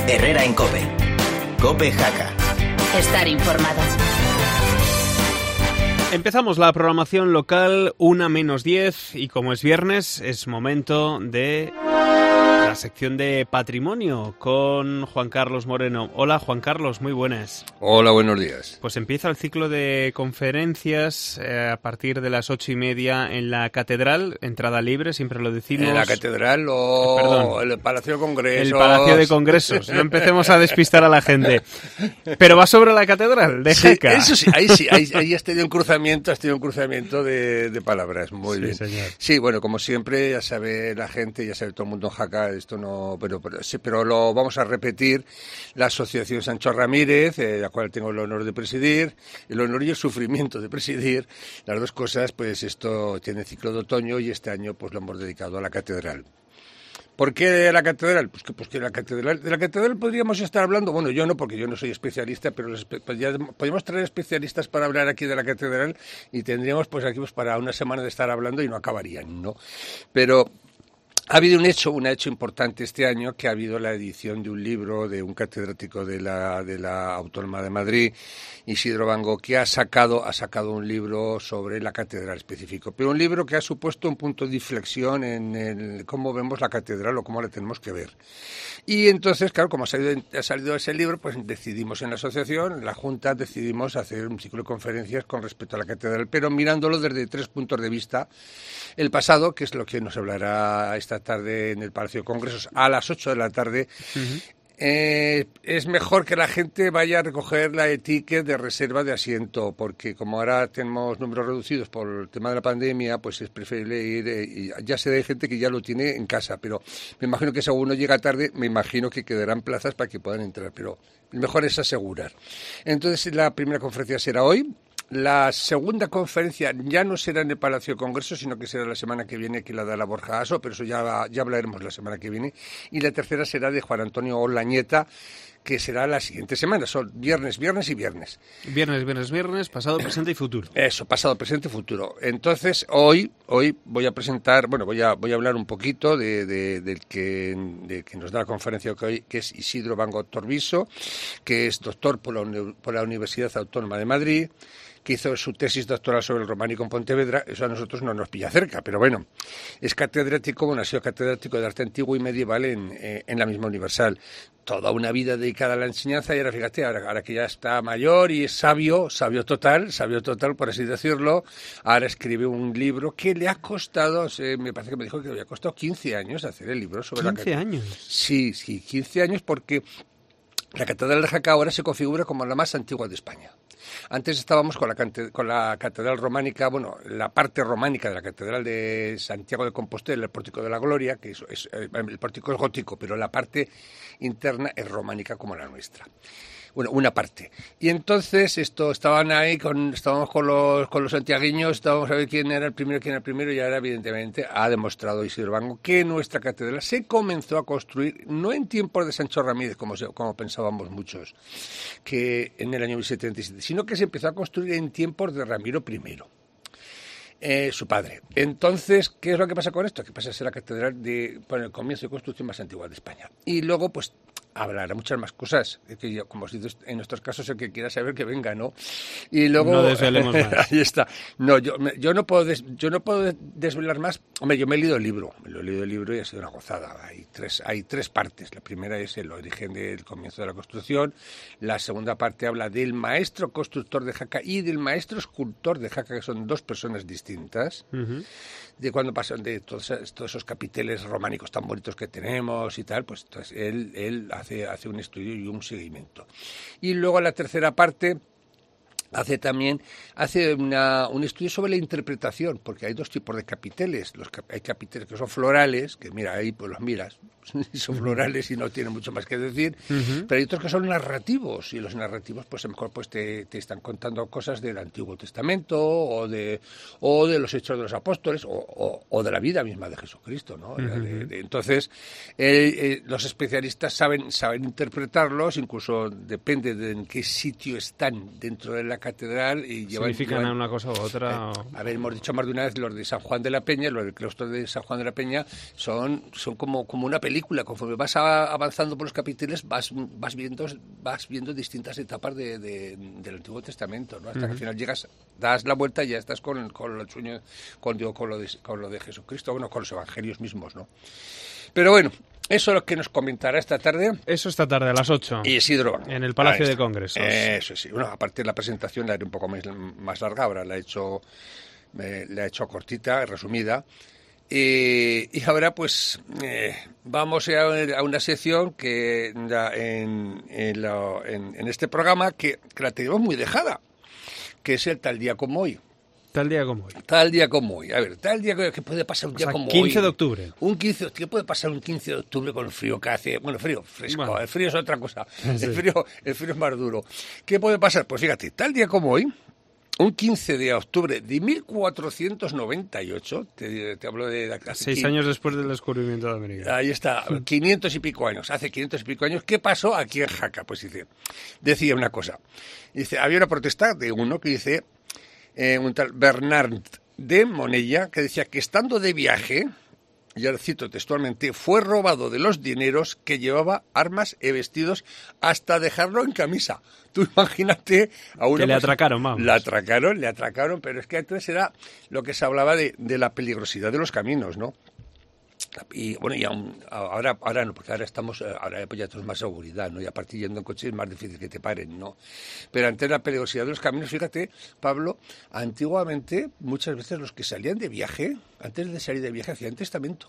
Herrera en COPE. COPE Jaca. Estar informado. Empezamos la programación local 1:10 y como es viernes es momento de la sección de patrimonio con Juan Carlos Moreno. Hola Juan Carlos, muy buenas. Hola, buenos días. Pues empieza el ciclo de conferencias a partir de las 8:30 en la Catedral, entrada libre, siempre lo decimos. ¿En la Catedral o el Palacio de Congresos? El Palacio de Congresos, no empecemos a despistar a la gente. Pero va sobre la Catedral de Jaca. Sí, ahí has tenido un cruzamiento de palabras, muy bien. Señor. Sí, bueno, como siempre, ya sabe la gente, ya sabe todo el mundo en Jaca, esto no, pero lo vamos a repetir. La Asociación Sancho Ramírez, la cual tengo el honor de presidir, el honor y el sufrimiento de presidir, las dos cosas, pues esto tiene ciclo de otoño y este año pues lo hemos dedicado a la Catedral. ¿Por qué la Catedral? Pues que de la Catedral podríamos estar hablando, bueno, yo no, porque yo no soy especialista, pero ya podríamos traer especialistas para hablar aquí de la Catedral y tendríamos pues aquí pues para una semana de estar hablando y no acabarían, ¿no? Pero ha habido un hecho importante este año, que ha habido la edición de un libro de un catedrático de la Autónoma de Madrid, Isidro Van Gogh, que ha sacado un libro sobre la catedral específico, pero un libro que ha supuesto un punto de inflexión en cómo vemos la catedral o cómo la tenemos que ver. Y entonces, claro, como ha salido ese libro, pues decidimos en la asociación, en la Junta, decidimos hacer un ciclo de conferencias con respecto a la catedral, pero mirándolo desde 3 puntos de vista. El pasado, que es lo que nos hablará esta tarde en el Palacio de Congresos a las 8 de la tarde, es mejor que la gente vaya a recoger la etiqueta de reserva de asiento, porque como ahora tenemos números reducidos por el tema de la pandemia, pues es preferible ir, y ya sé de gente que ya lo tiene en casa, pero me imagino que si uno llega tarde, me imagino que quedarán plazas para que puedan entrar, pero lo mejor es asegurar. Entonces la primera conferencia será hoy. La segunda conferencia ya no será en el Palacio de Congresos, sino que será la semana que viene, que la da la Borja Aso, pero eso ya hablaremos la semana que viene. Y la tercera será de Juan Antonio Olañeta, que será la siguiente semana. Son viernes y viernes. Viernes, pasado, presente y futuro. Eso, pasado, presente y futuro. Entonces, hoy voy a presentar, voy a hablar un poquito del que nos da la conferencia hoy, que es Isidro Van Gogh Torviso, que es doctor por la Universidad Autónoma de Madrid, que hizo su tesis doctoral sobre el románico en Pontevedra. Eso a nosotros no nos pilla cerca, pero bueno, es catedrático, ha sido catedrático de arte antiguo y medieval en la misma Universal. Toda una vida dedicada a la enseñanza, y ahora fíjate, ahora que ya está mayor y es sabio total, por así decirlo, ahora escribe un libro que le ha costado, me parece que me dijo que le había costado 15 años hacer el libro sobre la catedral. ¿15 años? Sí, 15 años, porque la Catedral de Jaca ahora se configura como la más antigua de España. Antes estábamos con la catedral románica, la parte románica de la catedral de Santiago de Compostela, el Pórtico de la Gloria, que el pórtico es gótico, pero la parte interna es románica como la nuestra. Bueno, una parte. Y entonces estábamos con los santiagueños, estábamos a ver quién era el primero, y ahora evidentemente ha demostrado Isidro Van Gogh que nuestra catedral se comenzó a construir no en tiempos de Sancho Ramírez, como pensábamos muchos, que en el año 1077, sino que se empezó a construir en tiempos de Ramiro I. Su padre. Entonces, ¿qué es lo que pasa con esto? Que pasa a ser la catedral el comienzo de construcción más antigua de España. Y luego, pues, hablará muchas más cosas, que yo, como os digo, en estos casos el que quiera saber que venga, ¿no? Y luego no desvelemos más. Ahí está. No, yo no puedo desvelar más. Hombre, yo me he leído el libro, y ha sido una gozada. Hay tres partes. La primera es el origen del comienzo de la construcción. La segunda parte habla del maestro constructor de Jaca y del maestro escultor de Jaca, que son dos personas distintas. Uh-huh. De cuando pasan de todos esos capiteles románicos tan bonitos que tenemos y tal, pues entonces él hace un estudio y un seguimiento. Y luego la tercera parte hace un estudio sobre la interpretación, porque hay dos tipos de capiteles. Hay capiteles que son florales, que mira, ahí pues los miras, son florales y no tienen mucho más que decir, uh-huh. Pero hay otros que son narrativos, y los narrativos pues a lo mejor pues te están contando cosas del Antiguo Testamento o de los Hechos de los Apóstoles o de la vida misma de Jesucristo, ¿no? Uh-huh. Entonces los especialistas saben interpretarlos, incluso depende de en qué sitio están dentro de la catedral y significan una cosa u otra. A ver, hemos dicho más de una vez, los de San Juan de la Peña, los del claustro de San Juan de la Peña son como una película. película, conforme vas avanzando por los capítulos, vas viendo distintas etapas del Antiguo Testamento, ¿no? Hasta que al final das la vuelta y ya estás con el sueño, con lo de Jesucristo, bueno, con los evangelios mismos, ¿no? Pero bueno, eso es lo que nos comentará esta tarde. Eso esta tarde a las 8. Y Isidro. En el Palacio de Congresos. Eso sí. Bueno, aparte de la presentación la haré un poco más larga, ahora la he hecho cortita, resumida. Y ahora pues vamos a una sección que en este programa que la tenemos muy dejada, que es el Tal Día Como Hoy. Tal día como hoy. Tal día como hoy. A ver, tal día que puede pasar un día como 15 hoy. de octubre. ¿Qué puede pasar un 15 de octubre con el frío que hace? Bueno, frío, fresco. Bueno. El frío es otra cosa. Sí. El frío es más duro. ¿Qué puede pasar? Pues fíjate, tal día como hoy, un 15 de octubre de 1498, te hablo de... 6 años después del descubrimiento de América. Ahí está, 500 y pico años. Hace 500 y pico años, ¿qué pasó aquí en Jaca? Pues decía una cosa. Dice, había una protesta de uno que dice... un tal Bernard de Monella, que decía que estando de viaje, y ahora cito textualmente, fue robado de los dineros que llevaba, armas y vestidos, hasta dejarlo en camisa. Tú imagínate a uno... Que le atracaron, vamos. Le atracaron, pero es que entonces era lo que se hablaba de la peligrosidad de los caminos, ¿no? Y bueno, ahora no, porque ahora pues ya tenemos más seguridad, ¿no? Y aparte yendo en coche es más difícil que te paren, ¿no? Pero antes la peligrosidad de los caminos, fíjate, Pablo, antiguamente muchas veces los que salían de viaje, antes de salir de viaje hacían testamento.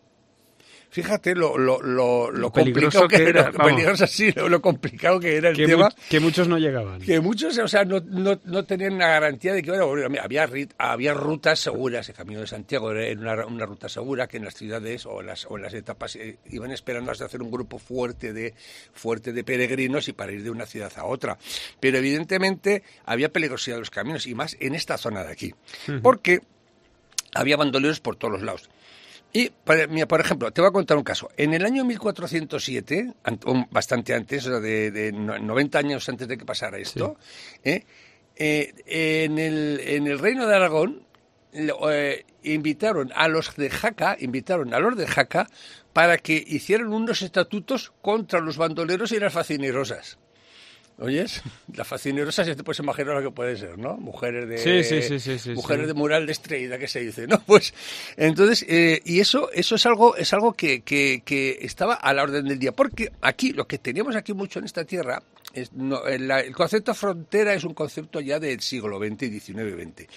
Fíjate lo complicado que era. Lo complicado que era el tema. Que muchos no llegaban. Que muchos, o sea, no tenían la garantía de que había rutas seguras. El Camino de Santiago era una ruta segura que en las ciudades o en las etapas iban esperando hasta hacer un grupo fuerte de peregrinos y para ir de una ciudad a otra. Pero evidentemente había peligrosidad de los caminos y más en esta zona de aquí. Porque había bandoleros por todos los lados. Y, mira, por ejemplo, te voy a contar un caso. En el año 1407, bastante antes, o sea, de 90 años antes de que pasara esto, sí. En el Reino de Aragón invitaron a los de Jaca para que hicieran unos estatutos contra los bandoleros y las facinerosas. ¿Oyes? Las facinerosas, ya te puedes imaginar lo que puede ser, ¿no? Mujeres de mujeres de mural de estrella, que se dice, ¿no? Pues entonces, y eso es algo que estaba a la orden del día, porque aquí lo que teníamos aquí mucho en esta tierra el concepto frontera es un concepto ya del siglo XX y XIX-XX.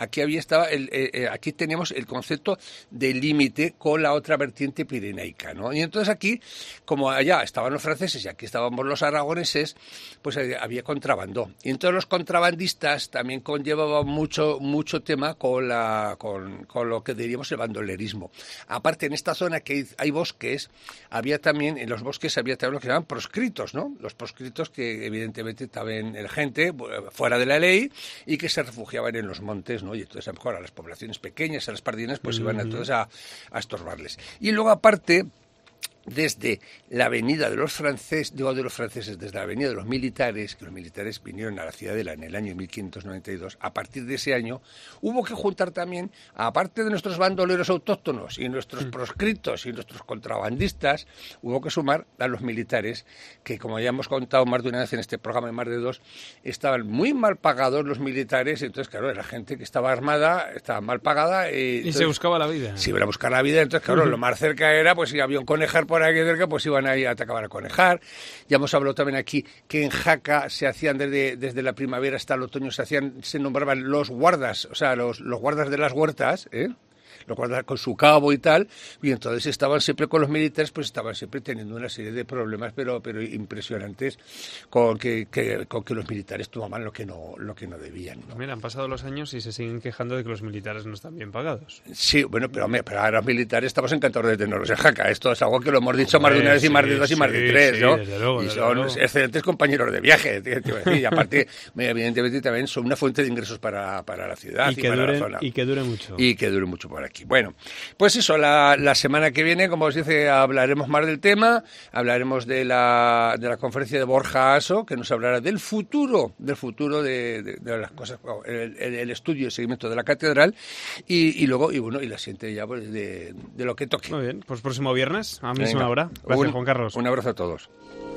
Aquí teníamos el concepto de límite con la otra vertiente pirenaica, ¿no? Y entonces aquí, como allá estaban los franceses y aquí estábamos los aragoneses, pues había contrabando. Y entonces los contrabandistas también conllevaban mucho tema con lo que diríamos el bandolerismo. Aparte, en esta zona que hay bosques, en los bosques había también lo que se llaman proscritos, ¿no? Los proscritos que evidentemente estaban gente fuera de la ley y que se refugiaban en los montes, ¿no? Y entonces a lo mejor a las poblaciones pequeñas, a las pardinas, pues iban entonces a estorbarles. Y luego aparte, desde la avenida de los franceses, desde la avenida de los militares, que los militares vinieron a la Ciudadela en el año 1592, a partir de ese año hubo que juntar también, aparte de nuestros bandoleros autóctonos y nuestros proscritos y nuestros contrabandistas, hubo que sumar a los militares, que como ya hemos contado más de una vez en este programa, de más de dos, estaban muy mal pagados los militares, entonces claro, era gente que estaba armada, estaba mal pagada. Y se buscaba la vida. Sí, iban a buscar la vida, entonces claro, lo más cerca era, pues si había un conejar por aquí cerca, pues iban ahí a atacar a conejar. Ya hemos hablado también aquí que en Jaca se hacían desde la primavera hasta el otoño, se nombraban los guardas, o sea, los guardas de las huertas, los guardas con su cabo y tal, y entonces estaban siempre con los militares, pues estaban siempre teniendo una serie de problemas, pero impresionantes, con que los militares tomaban lo que no debían, ¿no? Mira, han pasado los años y se siguen quejando de que los militares no están bien pagados. Sí, bueno, pero a los militares estamos encantados de tenerlos en Jaca. Esto es algo que lo hemos dicho más de una vez y más de dos y más de tres, ¿no? Desde luego, y son excelentes compañeros de viaje, te iba a decir. Y aparte, evidentemente también son una fuente de ingresos para la ciudad y para la zona. Y que dure mucho. Y que dure mucho por aquí. aquí. Bueno, pues eso, la semana que viene, como os dice, hablaremos más del tema, hablaremos de la conferencia de Borja Aso, que nos hablará del futuro de las cosas, el estudio y seguimiento de la catedral, y luego, y la siguiente ya pues de lo que toque. Muy bien, pues próximo viernes, a misma hora. Gracias, Juan Carlos. Un abrazo a todos.